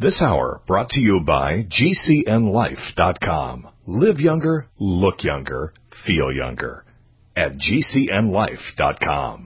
This hour brought to you by GCNLife.com. Live younger, look younger, feel younger at GCNLife.com.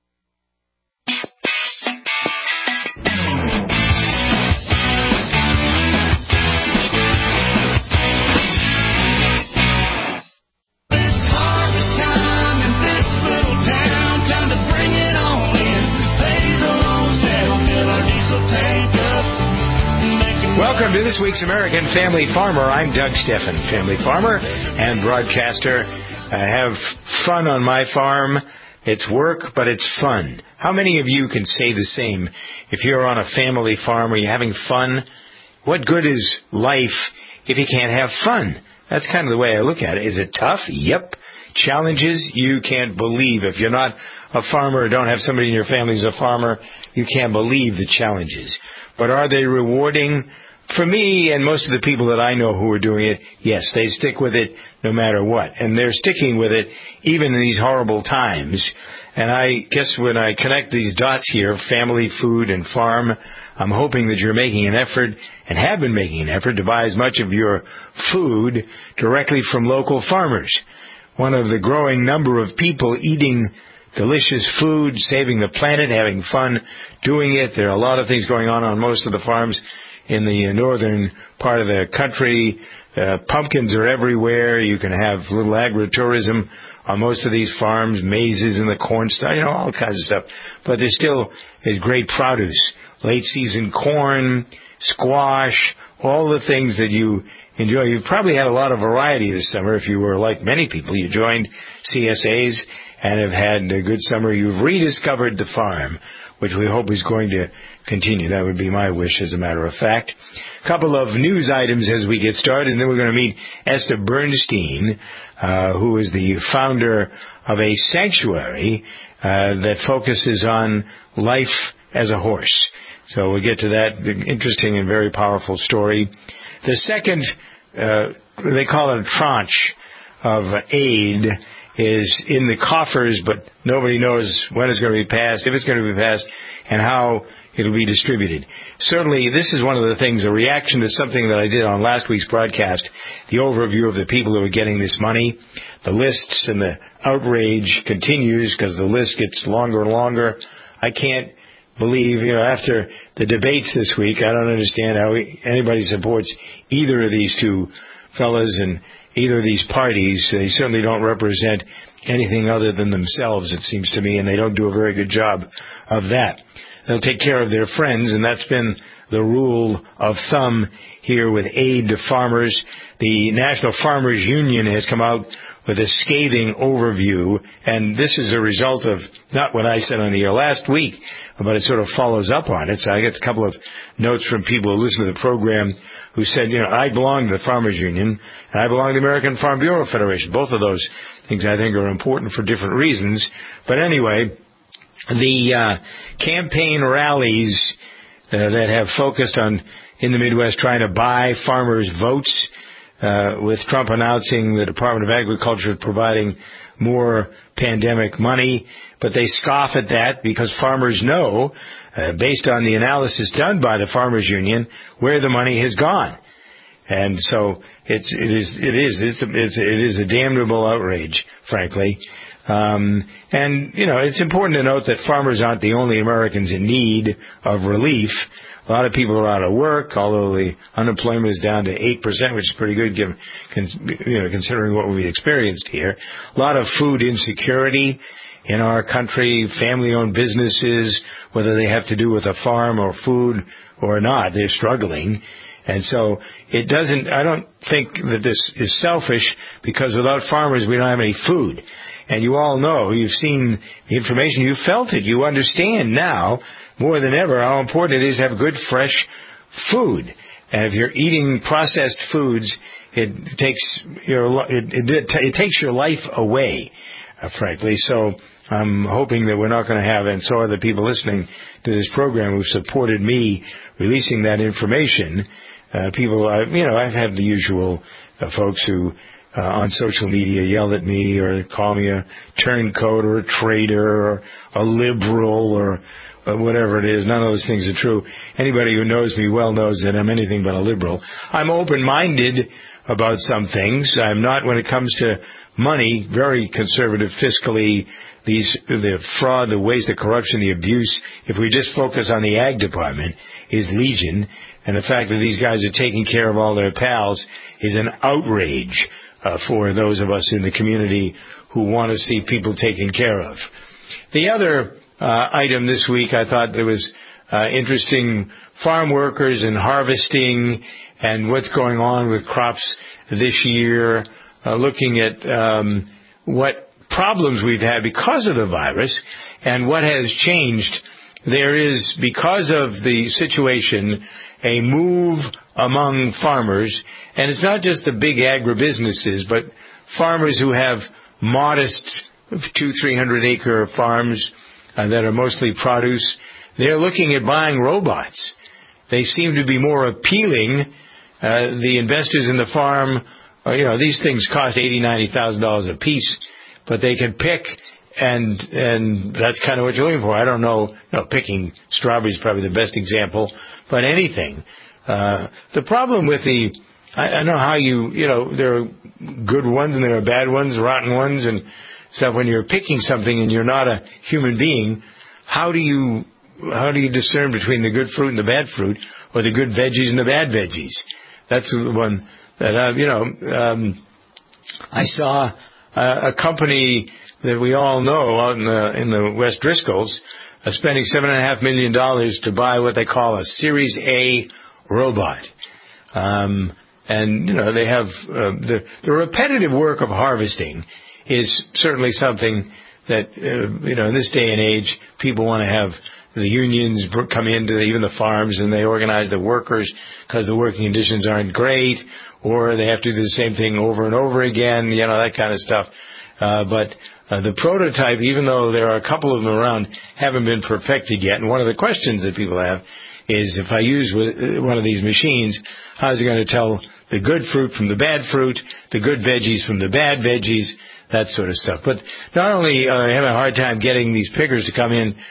Welcome to this week's American Family Farmer. I'm Doug Steffen, family farmer and broadcaster. I have fun on my farm. It's work, but it's fun. How many of you can say the same? If you're on a family farm, are you having fun? What good is life if you can't have fun? That's kind of the way I look at it. Is it tough? Yep. Challenges? You can't believe. If you're not a farmer or don't have somebody in your family who's a farmer, you can't believe the challenges. But are they rewarding? For me and most of the people that I know who are doing it, yes, they stick with it no matter what. And they're sticking with it even in these horrible times. And I guess when I connect these dots here, family, food, and farm, I'm hoping that you're making an effort and have been making an effort to buy as much of your food directly from local farmers. One of the growing number of people eating delicious food, saving the planet, having fun doing it. There are a lot of things going on most of the farms in the northern part of the country. Pumpkins are everywhere. You can have little agritourism on most of these farms, mazes in the corn stuff, all kinds of stuff. But there still is great produce, late season corn, squash, all the things that you enjoy. You've probably had a lot of variety this summer. If you were like many people, you joined CSAs and have had a good summer. You've rediscovered the farm, which we hope is going to continue. That would be my wish, as a matter of fact. A couple of news items as we get started, and then we're going to meet Esther Bernstein, who is the founder of a sanctuary that focuses on life as a horse. So we'll get to that interesting and very powerful story. The second, they call it a tranche of aid, is in the coffers, but nobody knows when it's going to be passed, if it's going to be passed, and how it'll be distributed. Certainly, this is one of the things, a reaction to something that I did on last week's broadcast, the overview of the people who are getting this money. The lists and the outrage continues because the list gets longer and longer. I can't believe, after the debates this week, I don't understand how anybody supports either of these two fellas and either of these parties. They certainly don't represent anything other than themselves, it seems to me, and they don't do a very good job of that. They'll take care of their friends, and that's been the rule of thumb here with aid to farmers. The National Farmers Union has come out with a scathing overview, and this is a result of not what I said on the air last week, but it sort of follows up on it. So I get a couple of notes from people who listen to the program who said, I belong to the Farmers Union, and I belong to the American Farm Bureau Federation. Both of those things I think are important for different reasons. But anyway, the campaign rallies that have focused on, in the Midwest, trying to buy farmers' votes, with Trump announcing the Department of Agriculture providing more pandemic money, but they scoff at that because farmers know, based on the analysis done by the Farmers Union, where the money has gone. And so it is a damnable outrage, frankly. And it's important to note that farmers aren't the only Americans in need of relief. A lot of people are out of work, although the unemployment is down to 8%, which is pretty good considering what we've experienced here. A lot of food insecurity in our country, family-owned businesses, whether they have to do with a farm or food or not, they're struggling. And so I don't think that this is selfish, because without farmers we don't have any food. And you all know, you've seen the information, you've felt it, you understand now more than ever how important it is to have good, fresh food. And if you're eating processed foods, it takes your life away, frankly. So I'm hoping that we're not going to have, and so are the people listening to this program who supported me releasing that information. I've had the usual folks who on social media yell at me or call me a turncoat or a traitor or a liberal or whatever it is. None of those things are true. Anybody who knows me well knows that I'm anything but a liberal. I'm open-minded about some things. I'm not, when it comes to money, very conservative fiscally. The fraud, the waste, the corruption, the abuse, if we just focus on the ag department, is legion. And the fact that these guys are taking care of all their pals is an outrage for those of us in the community who want to see people taken care of. The other item this week, I thought there was interesting, farm workers and harvesting and what's going on with crops this year, looking at what problems we've had because of the virus and what has changed. There is, because of the situation, a move among farmers, and it's not just the big agribusinesses, but farmers who have modest 200-300 acre farms that are mostly produce. They're looking at buying robots. They seem to be more appealing. The investors in the farm, these things cost $80,000, $90,000 a piece, but they can pick, and that's kind of what you're looking for. I don't know, picking strawberries is probably the best example, but anything. The problem with I know how there are good ones and there are bad ones, rotten ones and stuff. When you're picking something and you're not a human being, how do you discern between the good fruit and the bad fruit, or the good veggies and the bad veggies? That's the one that I saw a company that we all know out in the West Driscolls spending $7.5 million to buy what they call a Series A robot. And they have the repetitive work of harvesting is certainly something that in this day and age people want to have the unions come into even the farms, and they organize the workers because the working conditions aren't great, or they have to do the same thing over and over again, that kind of stuff. But the prototype, even though there are a couple of them around, haven't been perfected yet. And one of the questions that people have is, if I use one of these machines, how is it going to tell the good fruit from the bad fruit, the good veggies from the bad veggies, that sort of stuff. But not only having a hard time getting these pickers to come in,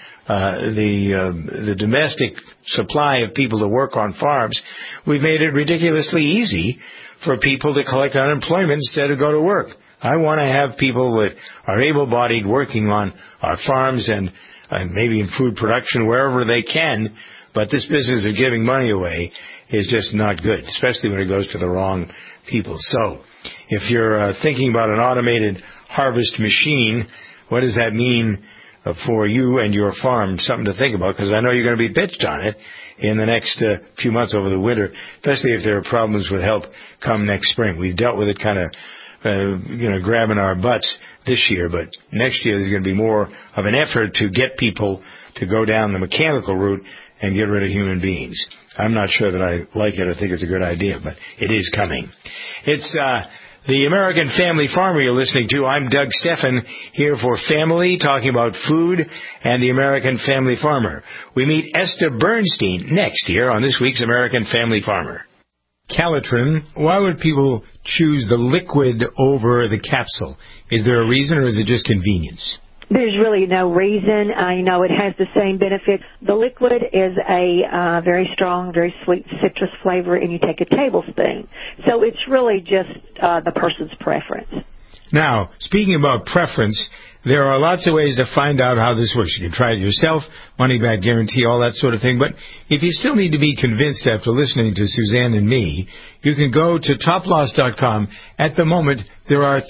the domestic supply of people to work on farms, we've made it ridiculously easy for people to collect unemployment instead of go to work. I want to have people that are able-bodied working on our farms and maybe in food production wherever they can, but this business of giving money away is just not good, especially when it goes to the wrong people. So if you're thinking about an automated harvest machine, what does that mean for you and your farm? Something to think about, because I know you're going to be pitched on it in the next few months over the winter, especially if there are problems with help come next spring. We've dealt with it kind of grabbing our butts this year, but next year there's going to be more of an effort to get people to go down the mechanical route and get rid of human beings. I'm not sure that I like it or think it's a good idea, but it is coming. It's the American Family Farmer you're listening to. I'm Doug Steffen, here for Family, talking about food and the American Family Farmer. We meet Esther Bernstein next here on this week's American Family Farmer. Calitrin, why would people choose the liquid over the capsule? Is there a reason, or is it just convenience? There's really no reason. It has the same benefits. The liquid is a very strong, very sweet citrus flavor, and you take a tablespoon. So it's really just the person's preference. Now, speaking about preference, there are lots of ways to find out how this works. You can try it yourself, money-back guarantee, all that sort of thing. But if you still need to be convinced after listening to Suzanne and me, you can go to toploss.com. At the moment, there are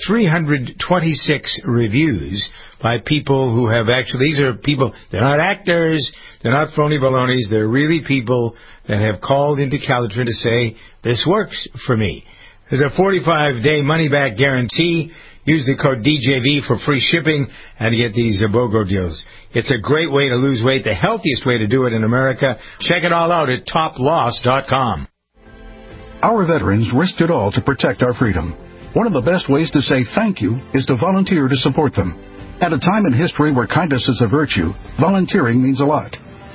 326 reviews by people who have actually, these are people, they're not actors, they're not phony balonies, they're really people that have called into Calitrin to say, this works for me. There's a 45-day money-back guarantee. Use the code DJV for free shipping and get these BOGO deals. It's a great way to lose weight, the healthiest way to do it in America. Check it all out at toploss.com. Our veterans risked it all to protect our freedom. One of the best ways to say thank you is to volunteer to support them. At a time in history where kindness is a virtue, volunteering means a lot.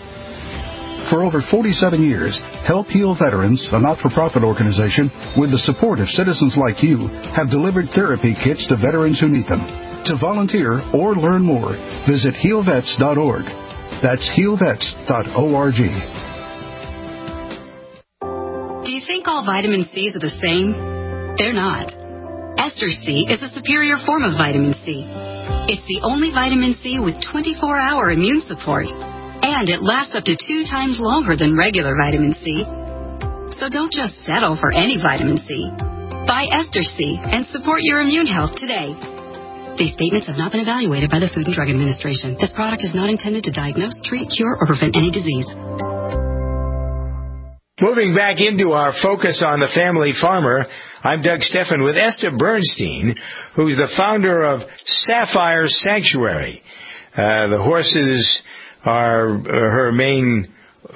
For over 47 years, Help Heal Veterans, a not-for-profit organization, with the support of citizens like you, have delivered therapy kits to veterans who need them. To volunteer or learn more, visit healvets.org. That's healvets.org. Do you think all vitamin C's are the same? They're not. Ester C is a superior form of vitamin C. It's the only vitamin C with 24-hour immune support, and it lasts up to 2 times longer than regular vitamin C. So don't just settle for any vitamin C. Buy Ester C and support your immune health today. These statements have not been evaluated by the Food and Drug Administration. This product is not intended to diagnose, treat, cure, or prevent any disease. Moving back into our focus on the family farmer, I'm Doug Steffen with Esther Bernstein, who's the founder of Sapphire Sanctuary. The horses are her main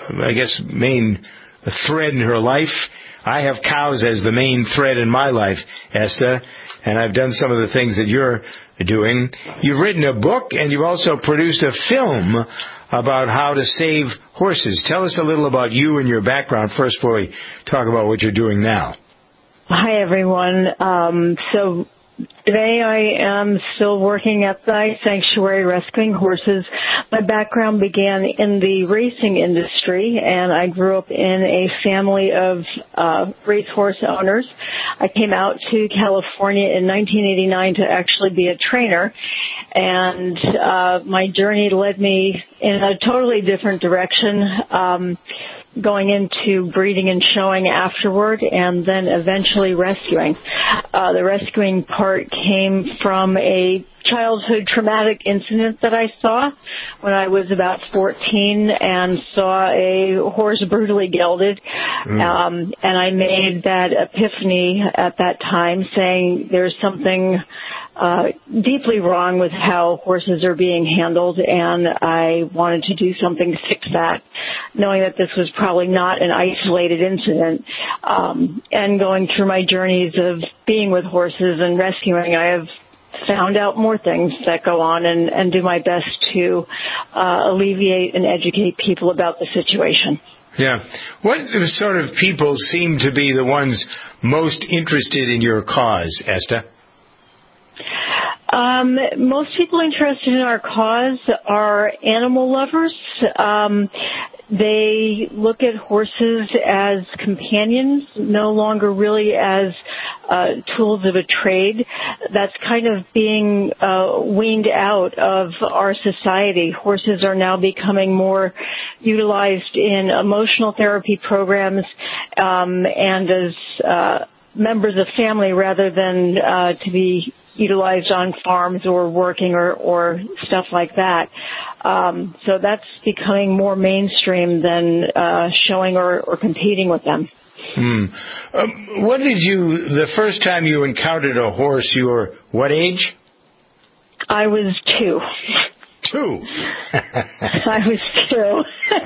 thread in her life. I have cows as the main thread in my life, Esther, and I've done some of the things that you're doing. You've written a book, and you've also produced a film about how to save horses. Tell us a little about you and your background first before we talk about what you're doing now. Hi, everyone. So today I am still working at the sanctuary rescuing horses. My background began in the racing industry, and I grew up in a family of racehorse owners. I came out to California in 1989 to actually be a trainer, and my journey led me in a totally different direction, going into breeding and showing afterward, and then eventually rescuing. The rescuing part came from a childhood traumatic incident that I saw when I was about 14 and saw a horse brutally gelded. And I made that epiphany at that time, saying there's something deeply wrong with how horses are being handled, and I wanted to do something to fix that, knowing that this was probably not an isolated incident. And going through my journeys of being with horses and rescuing, I have found out more things that go on and do my best to alleviate and educate people about the situation. Yeah. What sort of people seem to be the ones most interested in your cause, Esther? Most people interested in our cause are animal lovers. They look at horses as companions, no longer really as tools of a trade. That's kind of being weaned out of our society. Horses are now becoming more utilized in emotional therapy programs and as members of family rather than to be utilized on farms or working or stuff like that. So that's becoming more mainstream than showing or competing with them. What did the first time you encountered a horse, you were what age? I was 2. 2? I was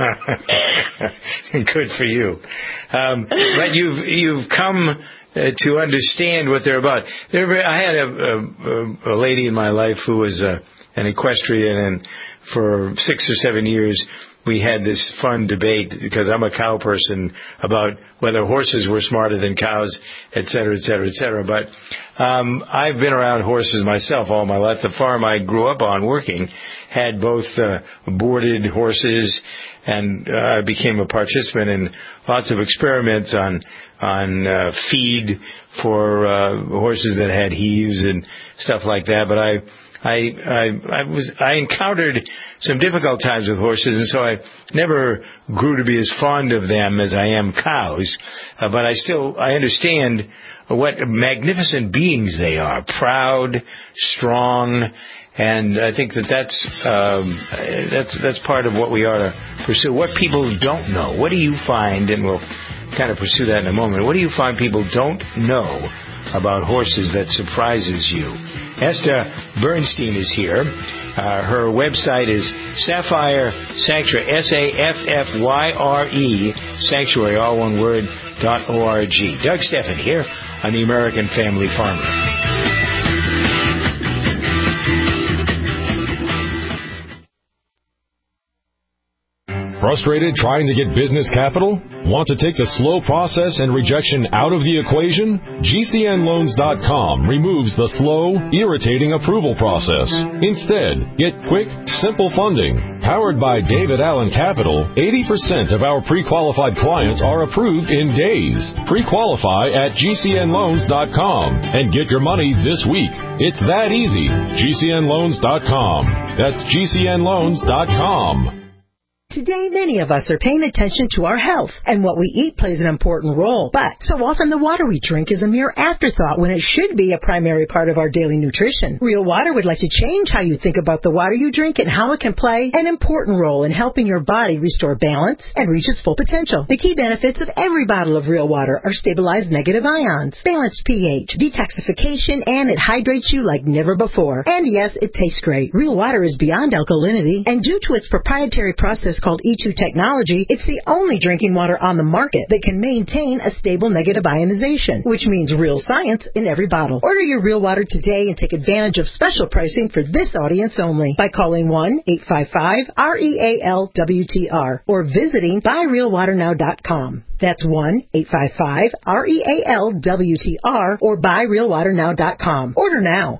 2. Good for you. But you've come to understand what they're about. I had a lady in my life who was an equestrian, and for 6 or 7 years we had this fun debate, because I'm a cow person, about whether horses were smarter than cows, et cetera, et cetera, et cetera. But I've been around horses myself all my life. The farm I grew up on working had both boarded horses, and I became a participant in lots of experiments on feed for horses that had heaves and stuff like that. But I encountered some difficult times with horses, and so I never grew to be as fond of them as I am cows. But I understand what magnificent beings they are, proud, strong, and I think that's part of what we ought to pursue. What people don't know. What do you find, and we'll kind of pursue that in a moment, what do you find people don't know about horses that surprises you? Esther Bernstein is here. Her website is Sapphire Sanctuary, SAFFYRE, Sanctuary, all one word, .org. Doug Steffen here on the American Family Farmer. Frustrated trying to get business capital? Want to take the slow process and rejection out of the equation? GCNLoans.com removes the slow, irritating approval process. Instead, get quick, simple funding. Powered by David Allen Capital, 80% of our pre-qualified clients are approved in days. Pre-qualify at GCNLoans.com and get your money this week. It's that easy. GCNLoans.com. That's GCNLoans.com. Today, many of us are paying attention to our health, and what we eat plays an important role. But so often the water we drink is a mere afterthought when it should be a primary part of our daily nutrition. Real Water would like to change how you think about the water you drink and how it can play an important role in helping your body restore balance and reach its full potential. The key benefits of every bottle of Real Water are stabilized negative ions, balanced pH, detoxification, and it hydrates you like never before. And yes, it tastes great. Real Water is beyond alkalinity, and due to its proprietary process called E2 technology, it's the only drinking water on the market that can maintain a stable negative ionization, which means real science in every bottle. Order your Real Water today and take advantage of special pricing for this audience only by calling 1-855-REAL-WTR or visiting buyrealwaternow.com. That's 1-855-REAL-WTR or buyrealwaternow.com. Order now.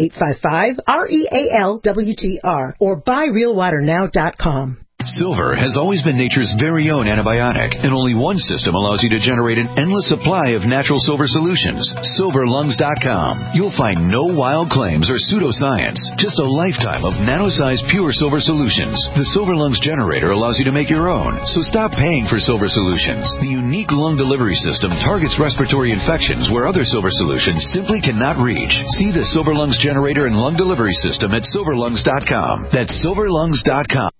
1-855-REAL-WTR or buyrealwaternow.com. Silver has always been nature's very own antibiotic, and only one system allows you to generate an endless supply of natural silver solutions. SilverLungs.com. You'll find no wild claims or pseudoscience, just a lifetime of nano-sized pure silver solutions. The Silver Lungs generator allows you to make your own, so stop paying for silver solutions. The unique lung delivery system targets respiratory infections where other silver solutions simply cannot reach. See the Silver Lungs generator and lung delivery system at SilverLungs.com. That's SilverLungs.com.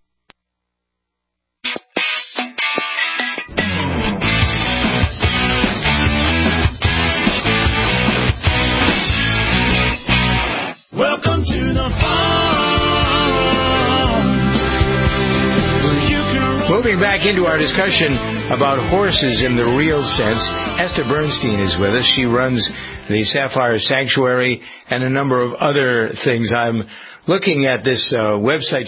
Welcome to the farm. Moving back into our discussion about horses in the real sense, Esther Bernstein is with us. She runs the Sapphire Sanctuary and a number of other things. I'm looking at this website,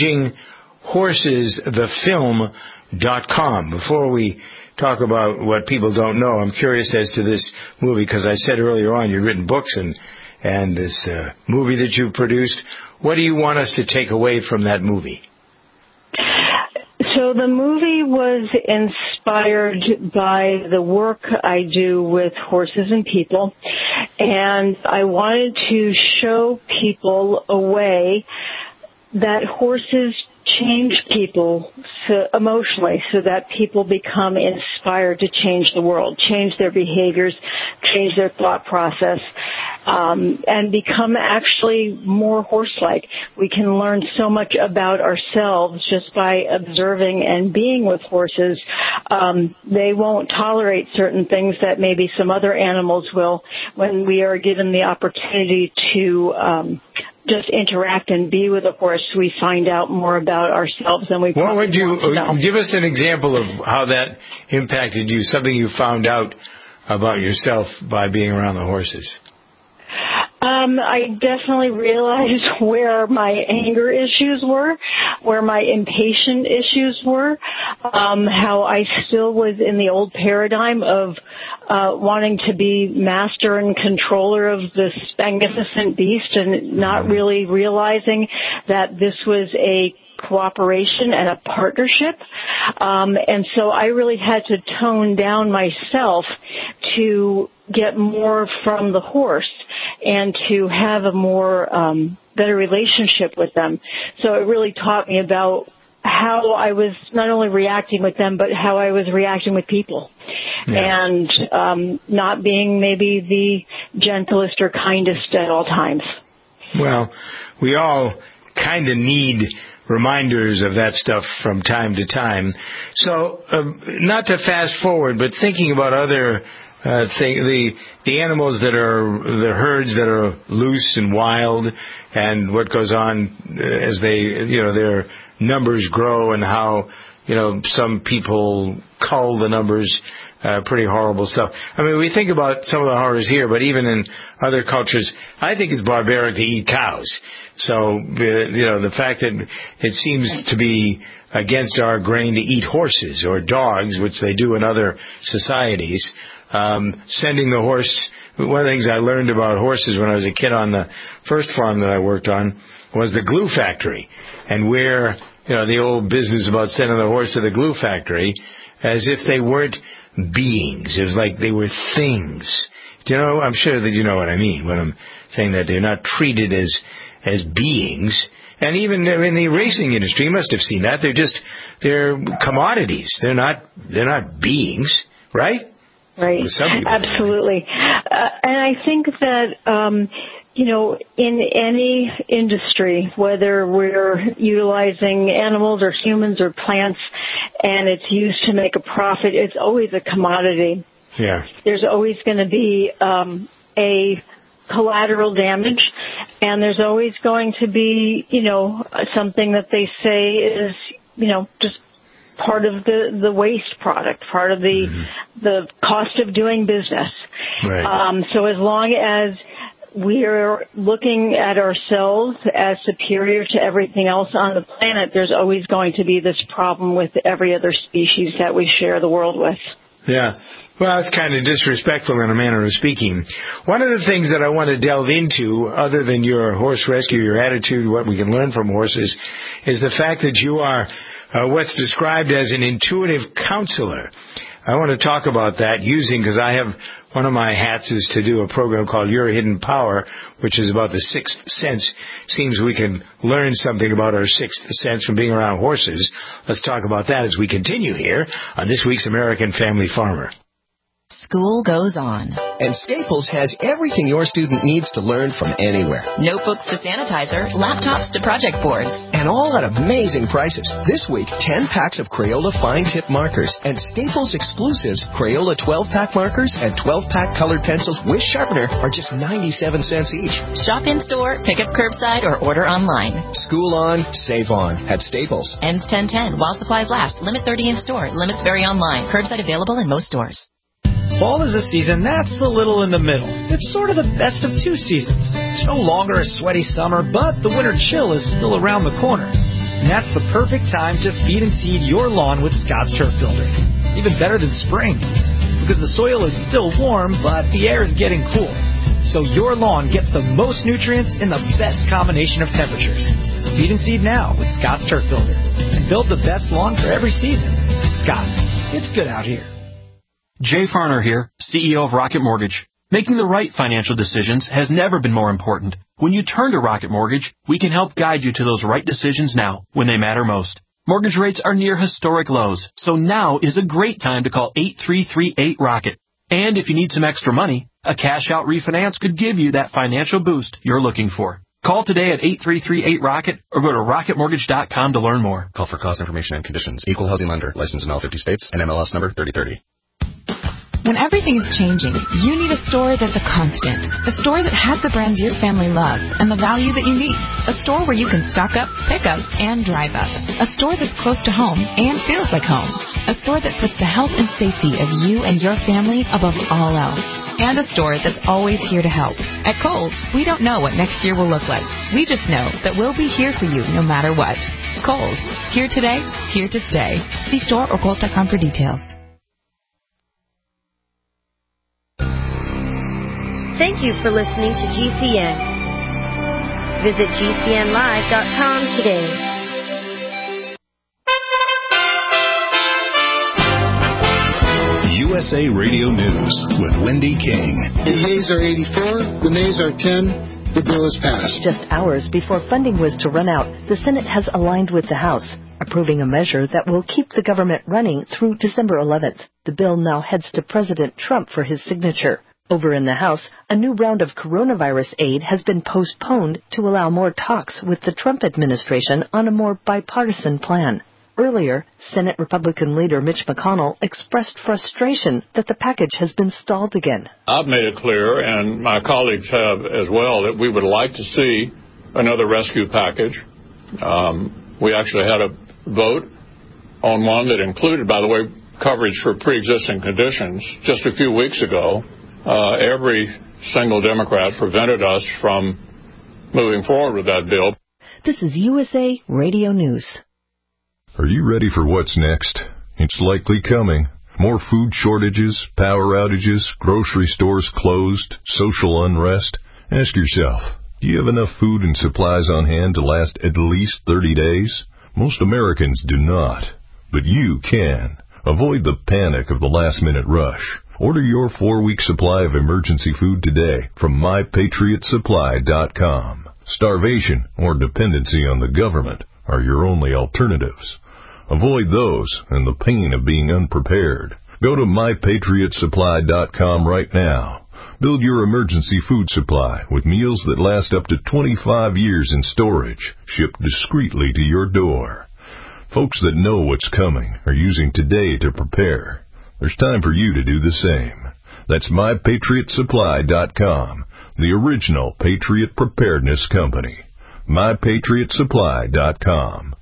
ChangingHorsesTheFilm.com. Before we talk about what people don't know, I'm curious as to this movie, because I said earlier on you've written books and this movie that you produced. What do you want us to take away from that movie? So the movie was inspired by the work I do with horses and people, and I wanted to show people a way that horses change people emotionally, so that people become inspired to change the world, change their behaviors, change their thought process, and become actually more horse-like. We can learn so much about ourselves just by observing and being with horses. They won't tolerate certain things that maybe some other animals will. When we are given the opportunity to just interact and be with a horse, we find out more about ourselves than we What would you know. Give us an example of how that impacted you, something you found out about yourself by being around the horses? I definitely realized where my anger issues were, where my impatient issues were, how I still was in the old paradigm of wanting to be master and controller of this magnificent beast and not really realizing that this was a cooperation and a partnership. And so I really had to tone down myself to get more from the horse and to have a more better relationship with them. So it really taught me about how I was not only reacting with them, but how I was reacting with people. Yeah. And not being maybe the gentlest or kindest at all times. Well, we all kind of need reminders of that stuff from time to time. So, not to fast forward, but thinking about other things, the animals that are, the herds that are loose and wild, and what goes on as they, their numbers grow, and how, some people cull the numbers, pretty horrible stuff. I mean, we think about some of the horrors here, but even in other cultures, I think it's barbaric to eat cows. So, the fact that it seems to be against our grain to eat horses or dogs, which they do in other societies. Sending the horse. One of the things I learned about horses when I was a kid on the first farm that I worked on was the glue factory, and where the old business about sending the horse to the glue factory as if they weren't beings. It was like they were things. I'm sure that you know what I mean when I'm saying that they're not treated as beings. And even in the racing industry, you must have seen that. They're commodities. They're not beings, right? Right. Absolutely. And I think that, in any industry, whether we're utilizing animals or humans or plants, and it's used to make a profit, it's always a commodity. Yeah. There's always going to be a collateral damage, and there's always going to be, something that they say is, just part of the waste product, part of the cost of doing business. Right. So as long as we're looking at ourselves as superior to everything else on the planet, there's always going to be this problem with every other species that we share the world with. Yeah. Well, it's kind of disrespectful in a manner of speaking. One of the things that I want to delve into, other than your horse rescue, your attitude, what we can learn from horses, is the fact that you are what's described as an intuitive counselor. I want to talk about that because I have one of my hats is to do a program called Your Hidden Power, which is about the sixth sense. Seems we can learn something about our sixth sense from being around horses. Let's talk about that as we continue here on this week's American Family Farmer. School goes on. And Staples has everything your student needs to learn from anywhere. Notebooks to sanitizer, laptops to project boards. And all at amazing prices. This week, 10 packs of Crayola fine tip markers and Staples exclusives, Crayola 12-pack markers and 12-pack colored pencils with sharpener are just 97 cents each. Shop in-store, pick up curbside, or order online. School on, save on at Staples. Ends 10/10 while supplies last. Limit 30 in-store. Limits vary online. Curbside available in most stores. Fall is a season that's a little in the middle. It's sort of the best of two seasons. It's no longer a sweaty summer, but the winter chill is still around the corner. And that's the perfect time to feed and seed your lawn with Scott's Turf Builder. Even better than spring, because the soil is still warm, but the air is getting cool. So your lawn gets the most nutrients in the best combination of temperatures. Feed and seed now with Scott's Turf Builder. And build the best lawn for every season. Scott's. It's good out here. Jay Farner here, CEO of Rocket Mortgage. Making the right financial decisions has never been more important. When you turn to Rocket Mortgage, we can help guide you to those right decisions now, when they matter most. Mortgage rates are near historic lows, so now is a great time to call 8338-ROCKET. And if you need some extra money, a cash-out refinance could give you that financial boost you're looking for. Call today at 8338-ROCKET or go to rocketmortgage.com to learn more. Call for cost information and conditions. Equal housing lender. Licensed in all 50 states and MLS number 3030. When everything is changing, you need a store that's a constant. A store that has the brands your family loves and the value that you need. A store where you can stock up, pick up, and drive up. A store that's close to home and feels like home. A store that puts the health and safety of you and your family above all else. And a store that's always here to help. At Kohl's, we don't know what next year will look like. We just know that we'll be here for you no matter what. Kohl's. Here today, here to stay. See store or Kohl's.com for details. Thank you for listening to GCN. Visit GCNlive.com today. USA Radio News with Wendy King. The yeas are 84, the nays are 10. The bill is passed. Just hours before funding was to run out, the Senate has aligned with the House, approving a measure that will keep the government running through December 11th. The bill now heads to President Trump for his signature. Over in the House, a new round of coronavirus aid has been postponed to allow more talks with the Trump administration on a more bipartisan plan. Earlier, Senate Republican leader Mitch McConnell expressed frustration that the package has been stalled again. I've made it clear, and my colleagues have as well, that we would like to see another rescue package. We actually had a vote on one that included, by the way, coverage for pre-existing conditions just a few weeks ago. Every single Democrat prevented us from moving forward with that bill. This is USA Radio News. Are you ready for what's next? It's likely coming. More food shortages, power outages, grocery stores closed, social unrest. Ask yourself, do you have enough food and supplies on hand to last at least 30 days? Most Americans do not, but you can. Avoid the panic of the last-minute rush. Order your 4-week supply of emergency food today from MyPatriotSupply.com. Starvation or dependency on the government are your only alternatives. Avoid those and the pain of being unprepared. Go to MyPatriotSupply.com right now. Build your emergency food supply with meals that last up to 25 years in storage, shipped discreetly to your door. Folks that know what's coming are using today to prepare. There's time for you to do the same. That's MyPatriotSupply.com, the original Patriot Preparedness Company. MyPatriotSupply.com.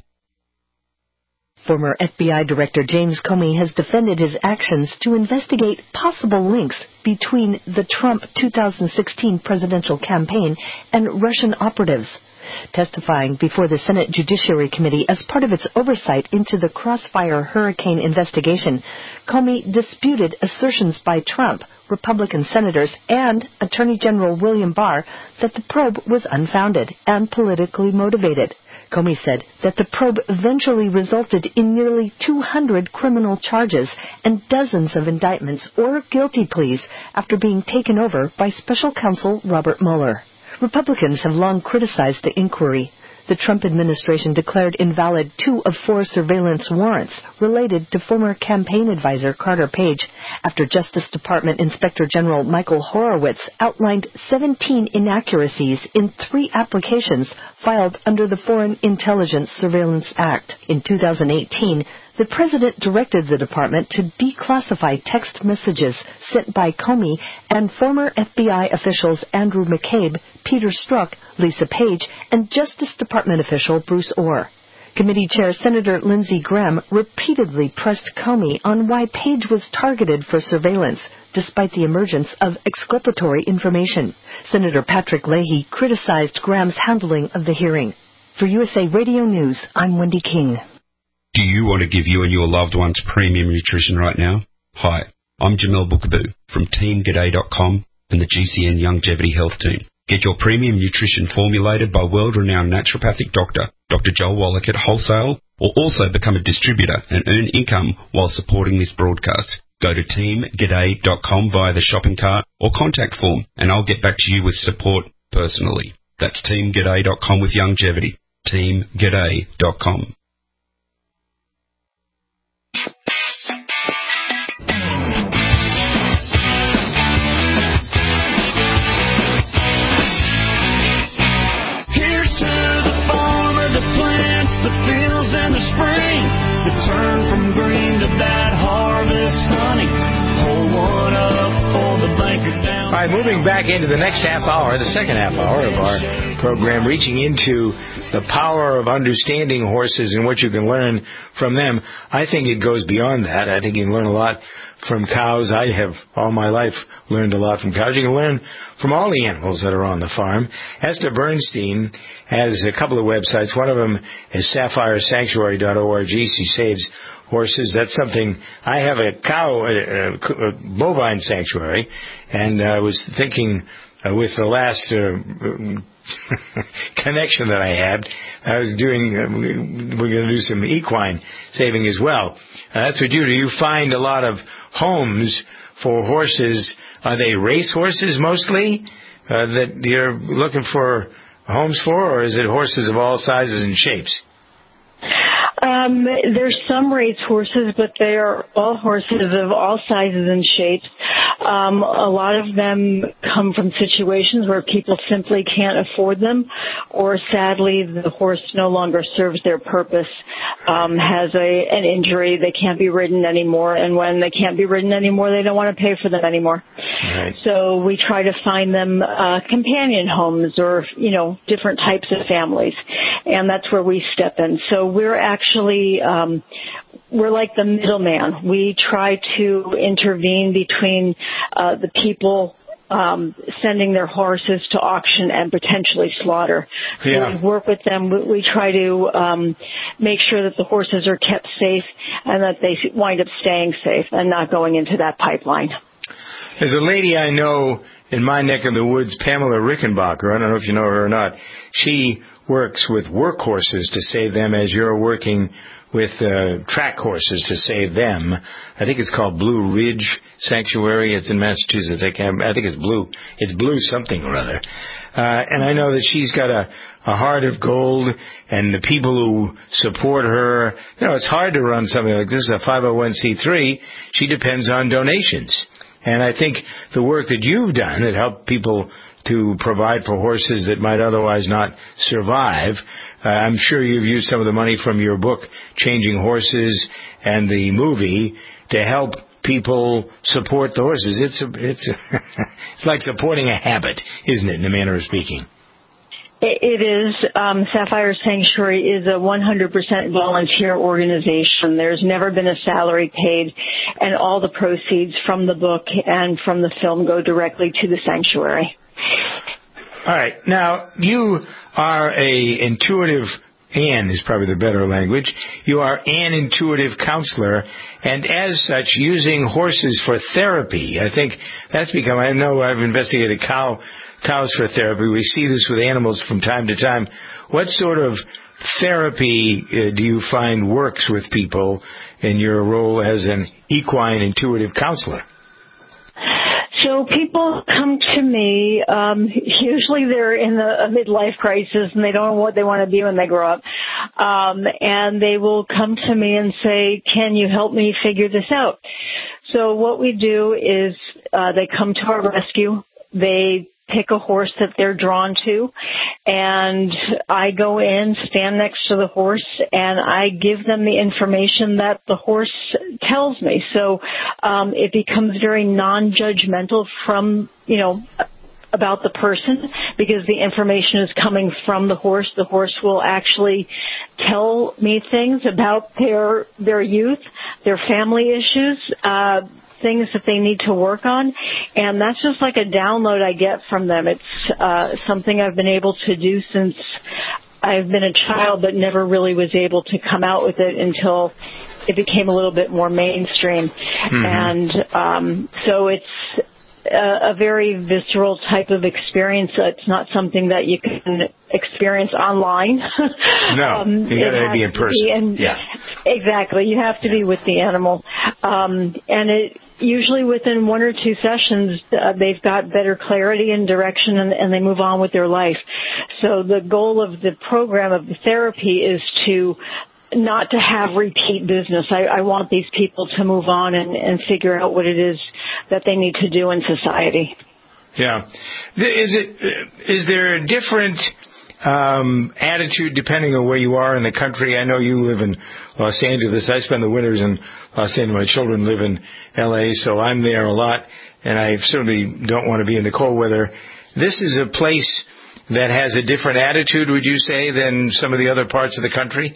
Former FBI Director James Comey has defended his actions to investigate possible links between the Trump 2016 presidential campaign and Russian operatives. Testifying before the Senate Judiciary Committee as part of its oversight into the Crossfire Hurricane investigation, Comey disputed assertions by Trump, Republican senators, and Attorney General William Barr that the probe was unfounded and politically motivated. Comey said that the probe eventually resulted in nearly 200 criminal charges and dozens of indictments or guilty pleas after being taken over by Special Counsel Robert Mueller. Republicans have long criticized the inquiry. The Trump administration declared invalid 2 of 4 surveillance warrants related to former campaign advisor Carter Page after Justice Department Inspector General Michael Horowitz outlined 17 inaccuracies in 3 applications filed under the Foreign Intelligence Surveillance Act. In 2018, the president directed the department to declassify text messages sent by Comey and former FBI officials Andrew McCabe, Peter Strzok, Lisa Page, and Justice Department official Bruce Orr. Committee Chair Senator Lindsey Graham repeatedly pressed Comey on why Page was targeted for surveillance, despite the emergence of exculpatory information. Senator Patrick Leahy criticized Graham's handling of the hearing. For USA Radio News, I'm Wendy King. Do you want to give you and your loved ones premium nutrition right now? Hi, I'm Jamel Bookaboo from TeamGaday.com and the GCN Longevity Health Team. Get your premium nutrition formulated by world-renowned naturopathic doctor, Dr. Joel Wallach at Wholesale, or also become a distributor and earn income while supporting this broadcast. Go to TeamGaday.com via the shopping cart or contact form, and I'll get back to you with support personally. That's TeamGaday.com with longevity. TeamGaday.com. Turn from green to that harvest honey. Pull one up for the banker down. All right, moving back into the next half hour, the second half hour of our program, reaching into the power of understanding horses and what you can learn from them. I think it goes beyond that. I think you can learn a lot from cows. I have all my life learned a lot from cows. You can learn from all the animals that are on the farm. Esther Bernstein has a couple of websites. One of them is SapphireSanctuary.org. She saves horses. That's something. I have a cow, a bovine sanctuary, and I was thinking with the last connection that I had, I was doing, we're going to do some equine saving as well. That's what you do. You find a lot of homes for horses. Are they race horses mostly that you're looking for homes for, or is it horses of all sizes and shapes? There's some race horses, but they are all horses of all sizes and shapes. A lot of them come from situations where people simply can't afford them, or sadly the horse no longer serves their purpose, has an injury, they can't be ridden anymore, and when they can't be ridden anymore, they don't want to pay for them anymore. Right. So we try to find them companion homes or, different types of families, and that's where we step in. So we're actually we're like the middleman. We try to intervene between the people sending their horses to auction and potentially slaughter. So we work with them. We try to make sure that the horses are kept safe and that they wind up staying safe and not going into that pipeline. There's a lady I know in my neck of the woods, Pamela Rickenbacker. I don't know if you know her or not. She works with workhorses to save them as you're working with track horses to save them. I think it's called Blue Ridge Sanctuary. It's in Massachusetts. I think it's Blue. It's Blue something or other. And I know that she's got a heart of gold, and the people who support her, it's hard to run something like this. It's a 501c3. She depends on donations. And I think the work that you've done that helped people to provide for horses that might otherwise not survive, I'm sure you've used some of the money from your book, Changing Horses, and the movie to help people support the horses. It's like supporting a habit, isn't it, in a manner of speaking? It is. Sapphire Sanctuary is a 100% volunteer organization. There's never been a salary paid, and all the proceeds from the book and from the film go directly to the sanctuary. All right. Now, you are Anne is probably the better language. You are an intuitive counselor, and as such, using horses for therapy. I think that's become, I know I've investigated cows for therapy. We see this with animals from time to time. What sort of therapy do you find works with people in your role as an equine intuitive counselor? So people come to me, usually they're in a midlife crisis and they don't know what they want to be when they grow up. And they will come to me and say, can you help me figure this out? So what we do is they come to our rescue. They pick a horse that they're drawn to, and I go in, stand next to the horse, and I give them the information that the horse tells me. So it becomes very non-judgmental from, about the person, because the information is coming from the horse. The horse will actually tell me things about their youth, their family issues, things that they need to work on, and that's just like a download I get from them. It's something I've been able to do since I've been a child, but never really was able to come out with it until it became a little bit more mainstream. Mm-hmm. And so it's a very visceral type of experience. It's not something that you can experience online. No, you got to be in person. Exactly. You have to be with the animal. And it usually within 1 or 2 sessions, they've got better clarity and direction, and they move on with their life. So the goal of the program, of the therapy, is to not to have repeat business. I want these people to move on and figure out what it is that they need to do in society. Yeah. Is there a different attitude depending on where you are in the country? I know you live in Los Angeles. I spend the winters in Los Angeles. My children live in L.A., so I'm there a lot, and I certainly don't want to be in the cold weather. This is a place that has a different attitude, would you say, than some of the other parts of the country?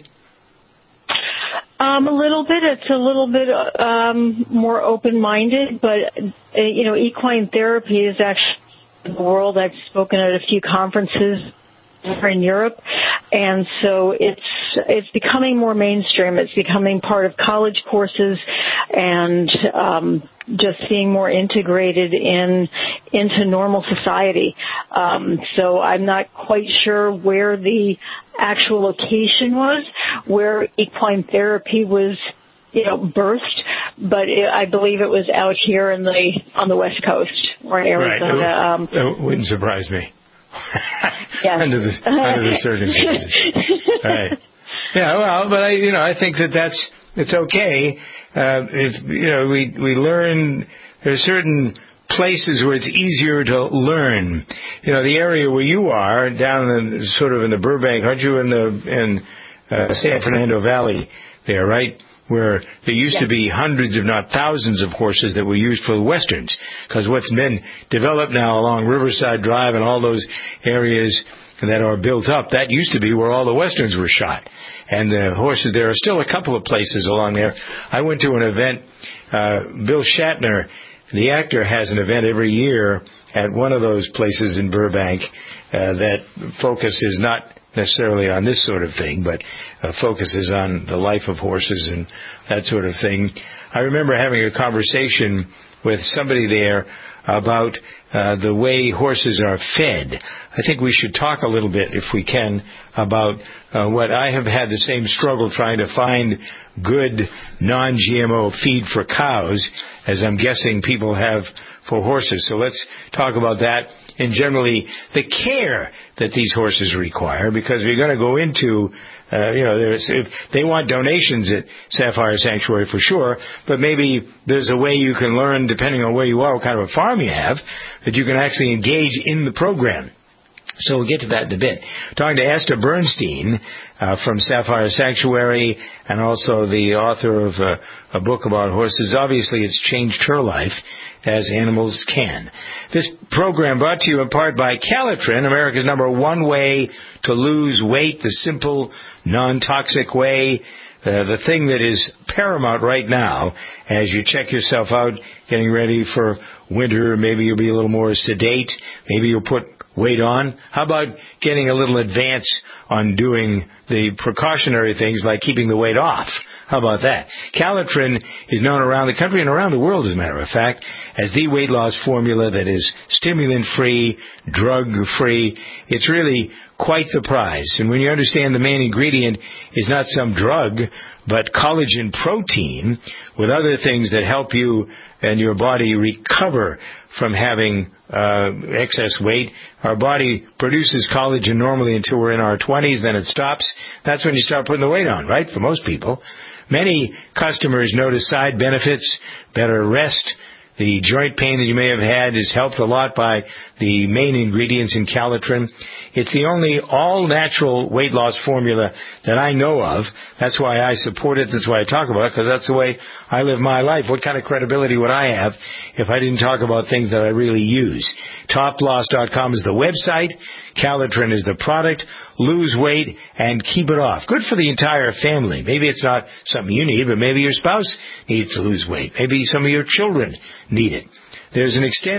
A little bit. It's a little bit more open-minded, but, equine therapy is actually in the world. I've spoken at a few conferences over in Europe, and so it's becoming more mainstream. It's becoming part of college courses and just being more integrated into normal society. So I'm not quite sure where the actual location was, where equine therapy was, birthed, but I believe it was out here on the West Coast or in Arizona. Right. It wouldn't surprise me. Yes. under the circumstances. Right. Yeah. Well, but I think it's okay. We learn. There's certain places where it's easier to learn. The area where you are down in the Burbank, aren't you in San Fernando Valley there, right? Where there used to be hundreds, if not thousands, of horses that were used for the Westerns. Because what's been developed now along Riverside Drive and all those areas that are built up, that used to be where all the Westerns were shot. And the horses, there are still a couple of places along there. I went to an event, Bill Shatner the actor has an event every year at one of those places in Burbank that focuses not necessarily on this sort of thing, but focuses on the life of horses and that sort of thing. I remember having a conversation with somebody there about the way horses are fed. I think we should talk a little bit, if we can, about what I have had the same struggle trying to find good non-GMO feed for cows as I'm guessing people have for horses. So let's talk about that and generally the care that these horses require, because we're going to go into if they want donations at Sapphire Sanctuary for sure, but maybe there's a way you can learn, depending on where you are, what kind of a farm you have, that you can actually engage in the program. So we'll get to that in a bit. Talking to Esther Bernstein from Sapphire Sanctuary, and also the author of a book about horses. Obviously, it's changed her life, as animals can. This program brought to you in part by Calitrin, America's #1 way to lose weight, the simple, non-toxic way, the thing that is paramount right now as you check yourself out, getting ready for winter. Maybe you'll be a little more sedate. Maybe you'll put weight on. How about getting a little advance on doing the precautionary things like keeping the weight off? How about that? Calitrin is known around the country and around the world, as a matter of fact, as the weight loss formula that is stimulant-free, drug-free. It's really quite the prize. And when you understand the main ingredient is not some drug, but collagen protein with other things that help you and your body recover from having excess weight. Our body produces collagen normally until we're in our 20s, then it stops. That's when you start putting the weight on, right, for most people. Many customers notice side benefits, better rest. The joint pain that you may have had is helped a lot by the main ingredients in Calitrin. It's the only all-natural weight loss formula that I know of. That's why I support it. That's why I talk about it, because that's the way I live my life. What kind of credibility would I have if I didn't talk about things that I really use? TopLoss.com is the website. Calitrin is the product. Lose weight and keep it off. Good for the entire family. Maybe it's not something you need, but maybe your spouse needs to lose weight. Maybe some of your children need it. There's an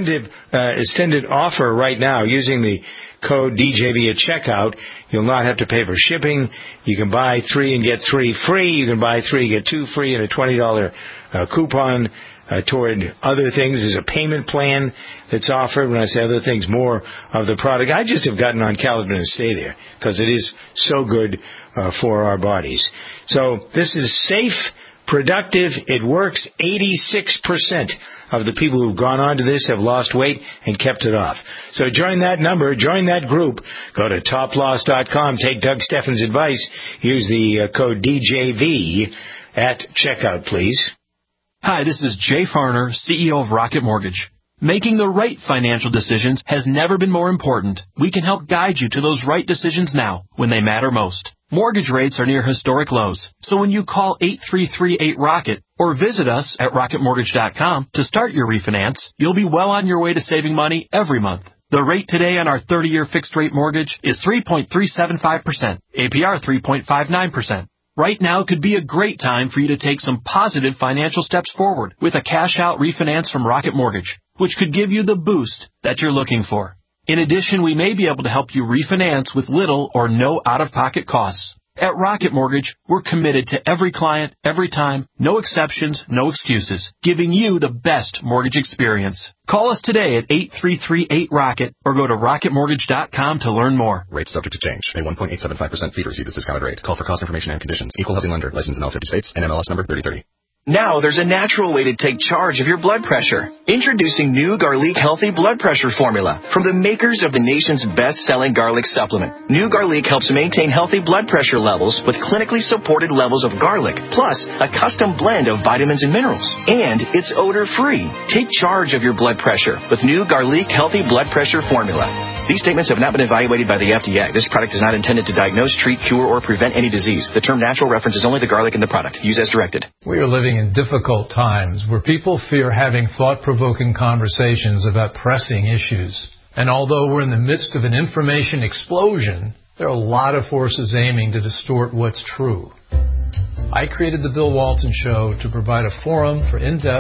extended offer right now using the code DJB at checkout. You'll not have to pay for shipping. You can buy 3 and get 3 free. You can buy 3 and get 2 free and a $20 coupon toward other things. There's a payment plan that's offered. When I say other things, more of the product. I just have gotten on Calitrin and stay there because it is so good for our bodies. So this is safe, productive. It works. 86% of the people who've gone on to this have lost weight and kept it off. So join that number, join that group. Go to toploss.com. Take Doug Steffen's advice. Use the code DJV at checkout, please. Hi, this is Jay Farner, CEO of Rocket Mortgage. Making the right financial decisions has never been more important. We can help guide you to those right decisions now when they matter most. Mortgage rates are near historic lows, so when you call 8338-ROCKET or visit us at rocketmortgage.com to start your refinance, you'll be well on your way to saving money every month. The rate today on our 30-year fixed-rate mortgage is 3.375%, APR 3.59%. Right now could be a great time for you to take some positive financial steps forward with a cash-out refinance from Rocket Mortgage, which could give you the boost that you're looking for. In addition, we may be able to help you refinance with little or no out-of-pocket costs. At Rocket Mortgage, we're committed to every client, every time, no exceptions, no excuses, giving you the best mortgage experience. Call us today at 8338-ROCKET or go to rocketmortgage.com to learn more. Rates subject to change. A 1.875% fee to receive this discounted rate. Call for cost information and conditions. Equal housing lender. Licensed in all 50 states. NMLS number 3030. Now there's a natural way to take charge of your blood pressure. Introducing new Garlic Healthy Blood Pressure Formula from the makers of the nation's best-selling garlic supplement. New Garlic helps maintain healthy blood pressure levels with clinically supported levels of garlic, plus a custom blend of vitamins and minerals. And it's odor-free. Take charge of your blood pressure with new Garlic Healthy Blood Pressure Formula. These statements have not been evaluated by the FDA. This product is not intended to diagnose, treat, cure, or prevent any disease. The term natural references only the garlic in the product. Use as directed. We are living in difficult times where people fear having thought-provoking conversations about pressing issues. And although we're in the midst of an information explosion, there are a lot of forces aiming to distort what's true. I created The Bill Walton Show to provide a forum for in-depth,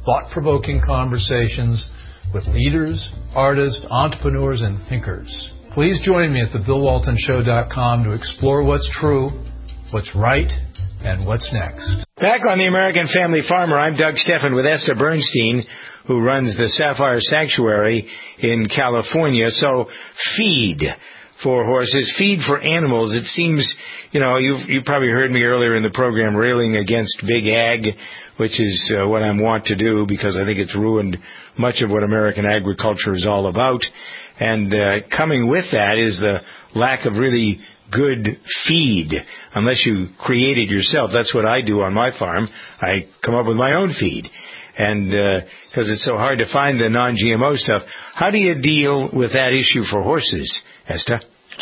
thought-provoking conversations with leaders, artists, entrepreneurs, and thinkers. Please join me at thebillwaltonshow.com to explore what's true, what's right, and what's next. Back on the American Family Farmer, I'm Doug Steffen with Esther Bernstein, who runs the Sapphire Sanctuary in California. So, feed for horses, feed for animals. It seems, you probably heard me earlier in the program railing against big ag, which is what I want to do because I think it's ruined much of what American agriculture is all about. And coming with that is the lack of really good feed, unless you create it yourself. That's what I do on my farm. I come up with my own feed. And because it's so hard to find the non-GMO stuff. How do you deal with that issue for horses, Esther?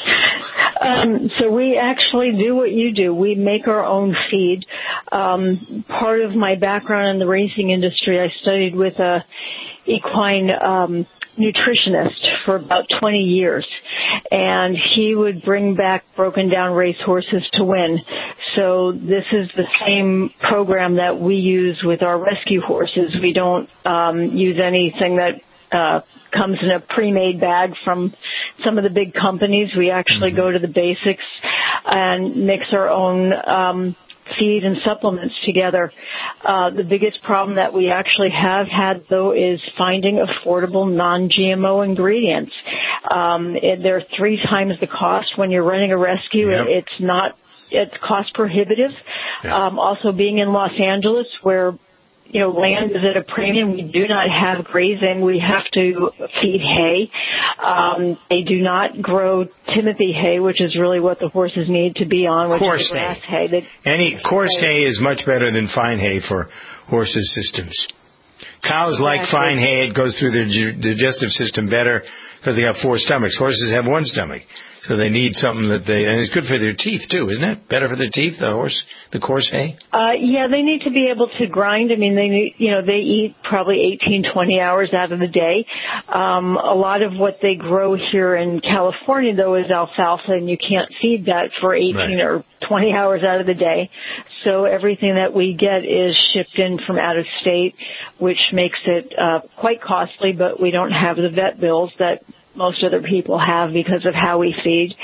So we actually do what you do. We make our own feed. Part of my background in the racing industry, I studied with a equine nutritionist for about 20 years, and he would bring back broken down race horses to win. So this is the same program that we use with our rescue horses. We don't use anything that comes in a pre-made bag from some of the big companies. We actually go to the basics and mix our own feed and supplements together. The biggest problem that we actually have had, though, is finding affordable non-GMO ingredients. They're 3 times the cost when you're running a rescue. Yep. It's cost prohibitive. Yeah. Also, being in Los Angeles, where land is at a premium. We do not have grazing. We have to feed hay. They do not grow Timothy hay, which is really what the horses need to be on, which is grass hay. Coarse hay is much better than fine hay for horses' systems. Cows like fine hay. It goes through their digestive system better because they have 4 stomachs. Horses have 1 stomach. So they need something and it's good for their teeth too, isn't it? Better for their teeth, the coarse hay? Yeah, they need to be able to grind. I mean, they eat probably 18, 20 hours out of the day. A lot of what they grow here in California, though, is alfalfa, and you can't feed that for 18 or 20 hours out of the day. So everything that we get is shipped in from out of state, which makes it quite costly, but we don't have the vet bills that most other people have because of how we feed.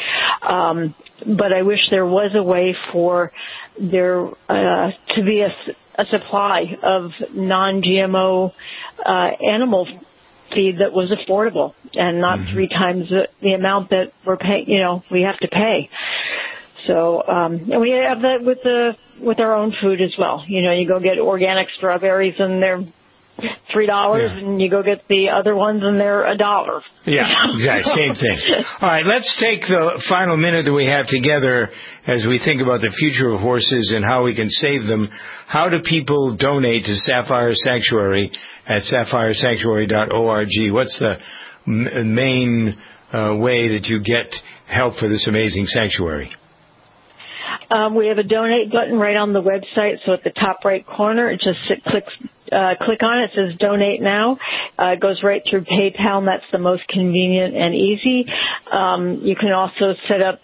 But I wish there was a way for there to be a supply of non-GMO animal feed that was affordable and not 3 times the amount that we're paying, we have to pay. So, and we have that with our own food as well. You go get organic strawberries and they're $3, and you go get the other ones and they're $1. Yeah, exactly. Same thing. All right, let's take the final minute that we have together as we think about the future of horses and how we can save them. How do people donate to Sapphire Sanctuary at sapphiresanctuary.org? What's the main way that you get help for this amazing sanctuary? We have a donate button right on the website. So at the top right corner, it just click on it. It says donate now. It goes right through PayPal, and that's the most convenient and easy. You can also set up,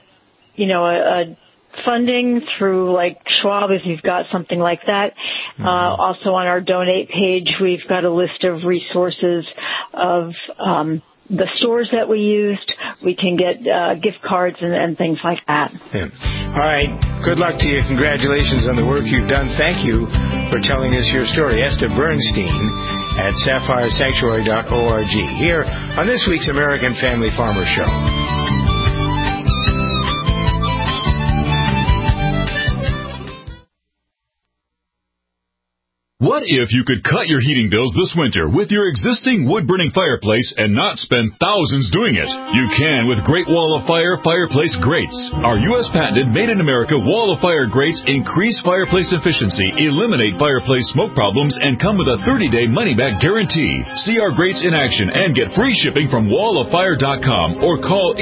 a funding through like Schwab if you've got something like that. Also on our donate page, we've got a list of resources of the stores that we used. We can get gift cards and things like that. Yeah. All right. Good luck to you. Congratulations on the work you've done. Thank you for telling us your story. Esther Bernstein at sapphiresanctuary.org here on this week's American Family Farmer Show. What if you could cut your heating bills this winter with your existing wood-burning fireplace and not spend thousands doing it? You can with Great Wall of Fire fireplace grates. Our U.S. patented made-in-America Wall of Fire grates increase fireplace efficiency, eliminate fireplace smoke problems, and come with a 30-day money-back guarantee. See our grates in action and get free shipping from walloffire.com or call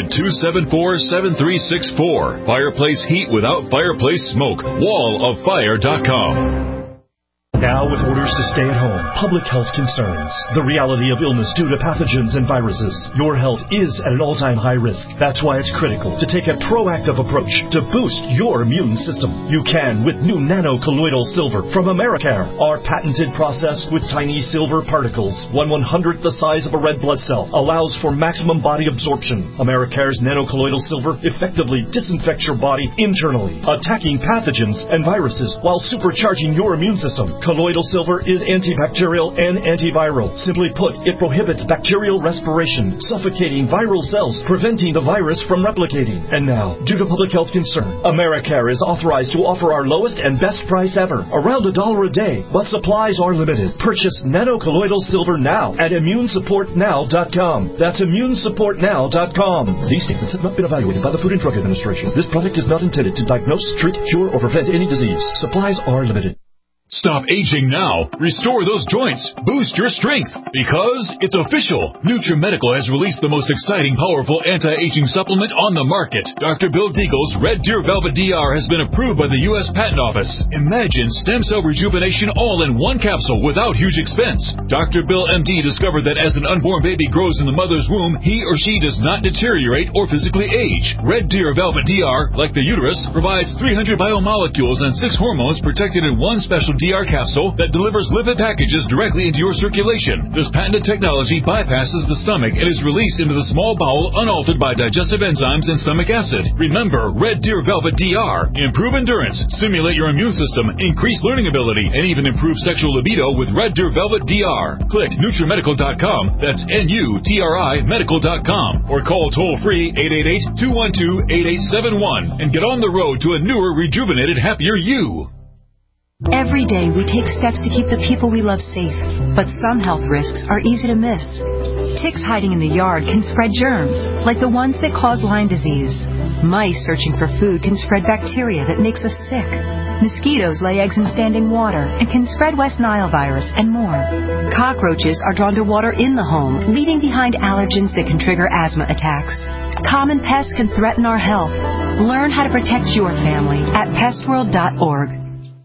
800-274-7364. Fireplace heat without fireplace smoke. walloffire.com. Now with orders to stay at home, public health concerns, the reality of illness due to pathogens and viruses, your health is at an all-time high risk. That's why it's critical to take a proactive approach to boost your immune system. You can with new nano-colloidal silver from Americare. Our patented process with tiny silver particles, 1/100th the size of a red blood cell, allows for maximum body absorption. Americare's nano-colloidal silver effectively disinfects your body internally, attacking pathogens and viruses while supercharging your immune system. Colloidal silver is antibacterial and antiviral. Simply put, it prohibits bacterial respiration, suffocating viral cells, preventing the virus from replicating. And now, due to public health concern, Americare is authorized to offer our lowest and best price ever, around $1 a day, but supplies are limited. Purchase nano-colloidal silver now at immunesupportnow.com. That's immunesupportnow.com. These statements have not been evaluated by the Food and Drug Administration. This product is not intended to diagnose, treat, cure, or prevent any disease. Supplies are limited. Stop aging now. Restore those joints. Boost your strength. Because it's official. NutriMedical has released the most exciting, powerful anti-aging supplement on the market. Dr. Bill Deagle's Red Deer Velvet DR has been approved by the U.S. Patent Office. Imagine stem cell rejuvenation all in one capsule without huge expense. Dr. Bill MD discovered that as an unborn baby grows in the mother's womb, he or she does not deteriorate or physically age. Red Deer Velvet DR, like the uterus, provides 300 biomolecules and 6 hormones protected in one special DR capsule that delivers lipid packages directly into your circulation. This patented technology bypasses the stomach and is released into the small bowel unaltered by digestive enzymes and stomach acid. Remember, Red Deer Velvet DR. Improve endurance, stimulate your immune system, increase learning ability, and even improve sexual libido with Red Deer Velvet DR. Click NutriMedical.com. That's NUTRI Medical.com. Or call toll-free 888-212-8871 and get on the road to a newer, rejuvenated, happier you. Every day we take steps to keep the people we love safe, but some health risks are easy to miss. Ticks hiding in the yard can spread germs, like the ones that cause Lyme disease. Mice searching for food can spread bacteria that makes us sick. Mosquitoes lay eggs in standing water and can spread West Nile virus and more. Cockroaches are drawn to water in the home, leaving behind allergens that can trigger asthma attacks. Common pests can threaten our health. Learn how to protect your family at pestworld.org.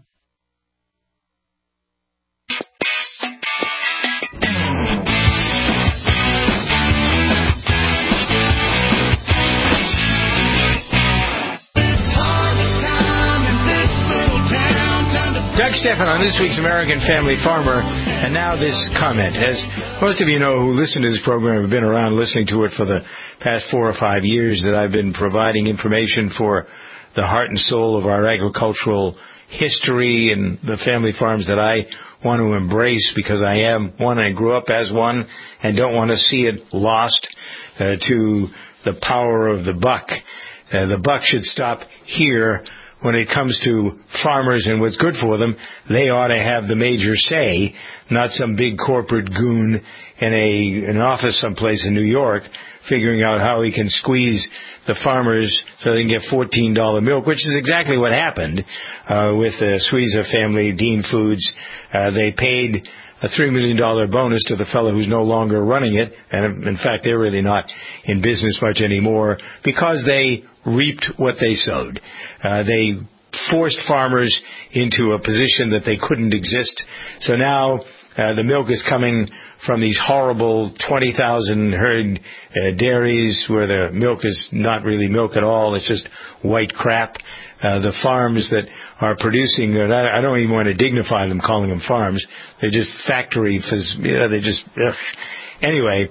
Doug Stephan on this week's American Family Farmer, and now this comment. As most of you know who listen to this program have been around listening to it for the past 4 or 5 years, that I've been providing information for the heart and soul of our agricultural history and the family farms that I want to embrace because I am one, I grew up as one, and don't want to see it lost to the power of the buck. The buck should stop here. When it comes to farmers and what's good for them, they ought to have the major say, not some big corporate goon in an office someplace in New York figuring out how he can squeeze the farmers so they can get $14 milk, which is exactly what happened with the Squeezer family, Dean Foods. They paid a $3 million bonus to the fellow who's no longer running it, and in fact they're really not in business much anymore because they reaped what they sowed. They forced farmers into a position that they couldn't exist. So now the milk is coming from these horrible 20,000 herd dairies where the milk is not really milk at all. It's just white crap. The farms that are producing, I don't even want to dignify them calling them farms. They're just factory. They just anyway.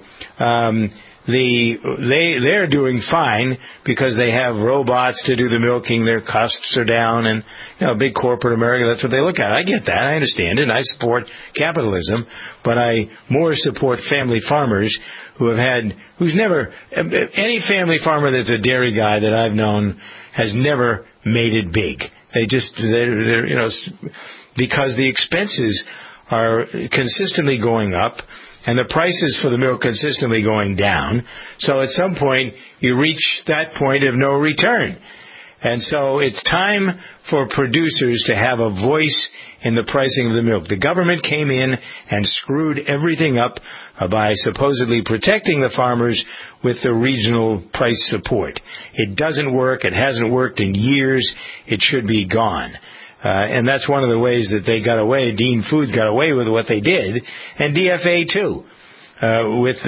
They're doing fine because they have robots to do the milking. Their costs are down, and big corporate America, that's what they look at. I get that. I understand it. And I support capitalism, but I more support family farmers who's never, any family farmer that's a dairy guy that I've known has never made it big. They're because the expenses are consistently going up and the prices for the milk consistently going down. So at some point, you reach that point of no return. And so it's time for producers to have a voice in the pricing of the milk. The government came in and screwed everything up by supposedly protecting the farmers with the regional price support. It doesn't work. It hasn't worked in years. It should be gone. And that's one of the ways that they got away. Dean Foods got away with what they did, and DFA too. With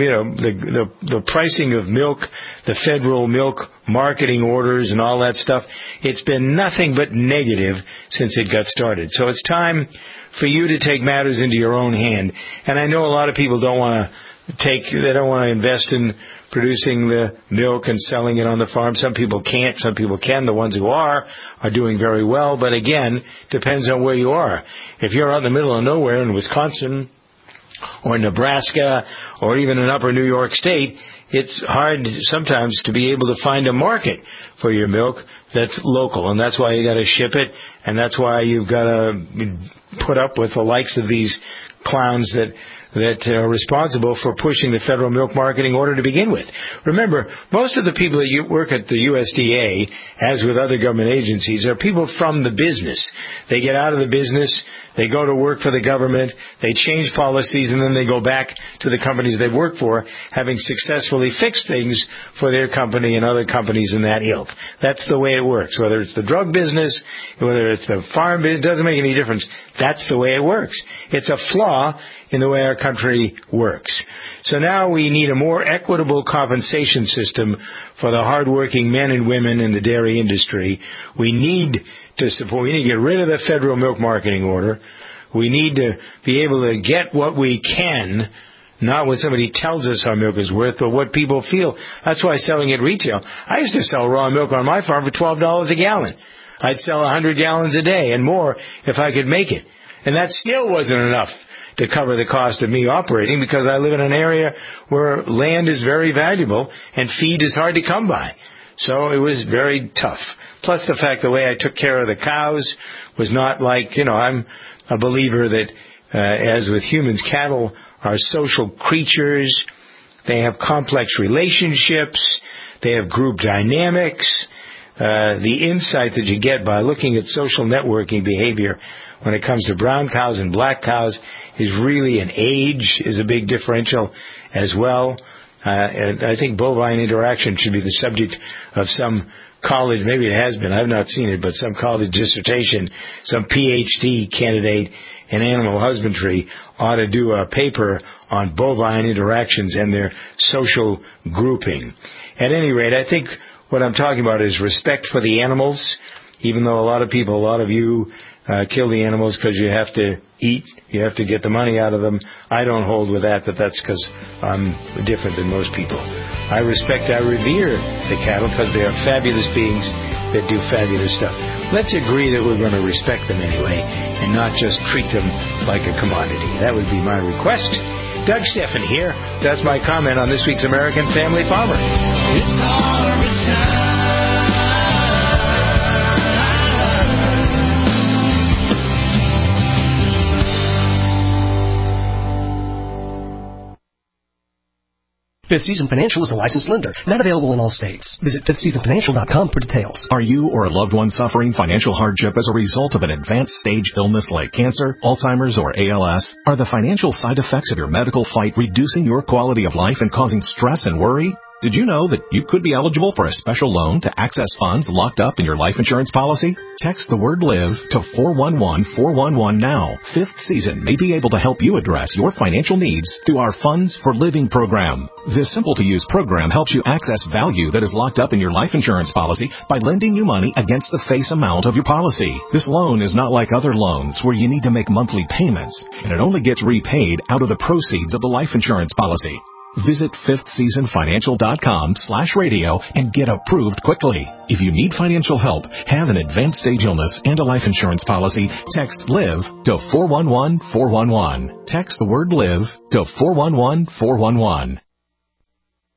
the pricing of milk, the federal milk marketing orders and all that stuff, it's been nothing but negative since it got started. So it's time for you to take matters into your own hand. And I know a lot of people don't want to invest in producing the milk and selling it on the farm. Some people can't, some people can. The ones who are doing very well. But again, depends on where you are. If you're out in the middle of nowhere in Wisconsin or Nebraska or even in upper New York State, it's hard sometimes to be able to find a market for your milk that's local. And that's why you got to ship it, and that's why you've got to put up with the likes of these clowns that are responsible for pushing the federal milk marketing order to begin with. Remember, most of the people that work at the USDA, as with other government agencies, are people from the business. They get out of the business, they go to work for the government, they change policies, and then they go back to the companies they work for, having successfully fixed things for their company and other companies in that ilk. That's the way it works. Whether it's the drug business, whether it's the farm business, it doesn't make any difference. That's the way it works. It's a flaw in the way our country works. So now we need a more equitable compensation system for the hardworking men and women in the dairy industry. We need to get rid of the federal milk marketing order. We need to be able to get what we can, not what somebody tells us our milk is worth, but what people feel. That's why selling at retail. I used to sell raw milk on my farm for $12 a gallon. I'd sell 100 gallons a day and more if I could make it. And that still wasn't enough to cover the cost of me operating, because I live in an area where land is very valuable and feed is hard to come by. So it was very tough. Plus the fact the way I took care of the cows was not like, I'm a believer that, as with humans, cattle are social creatures. They have complex relationships. They have group dynamics. The insight that you get by looking at social networking behavior when it comes to brown cows and black cows is really an age is a big differential as well. And I think bovine interaction should be the subject of some college, maybe it has been, I've not seen it, but some college dissertation, some PhD candidate in animal husbandry ought to do a paper on bovine interactions and their social grouping. At any rate, I think what I'm talking about is respect for the animals, even though a lot of you kill the animals because you have to eat, you have to get the money out of them. I don't hold with that, but that's because I'm different than most people. I revere the cattle because they are fabulous beings that do fabulous stuff. Let's agree that we're going to respect them anyway and not just treat them like a commodity. That would be my request. Doug Steffen here. That's my comment on this week's American Family Farmer. It's harvest time. Fifth Season Financial is a licensed lender, not available in all states. Visit fifthseasonfinancial.com for details. Are you or a loved one suffering financial hardship as a result of an advanced stage illness like cancer, Alzheimer's, or ALS? Are the financial side effects of your medical fight reducing your quality of life and causing stress and worry? Did you know that you could be eligible for a special loan to access funds locked up in your life insurance policy? Text the word LIVE to 411-411 now. Fifth Season may be able to help you address your financial needs through our Funds for Living program. This simple-to-use program helps you access value that is locked up in your life insurance policy by lending you money against the face amount of your policy. This loan is not like other loans where you need to make monthly payments, and it only gets repaid out of the proceeds of the life insurance policy. Visit fifthseasonfinancial.com/radio and get approved quickly. If you need financial help, have an advanced stage illness, and a life insurance policy, text LIVE to 411-411. Text the word LIVE to 411-411.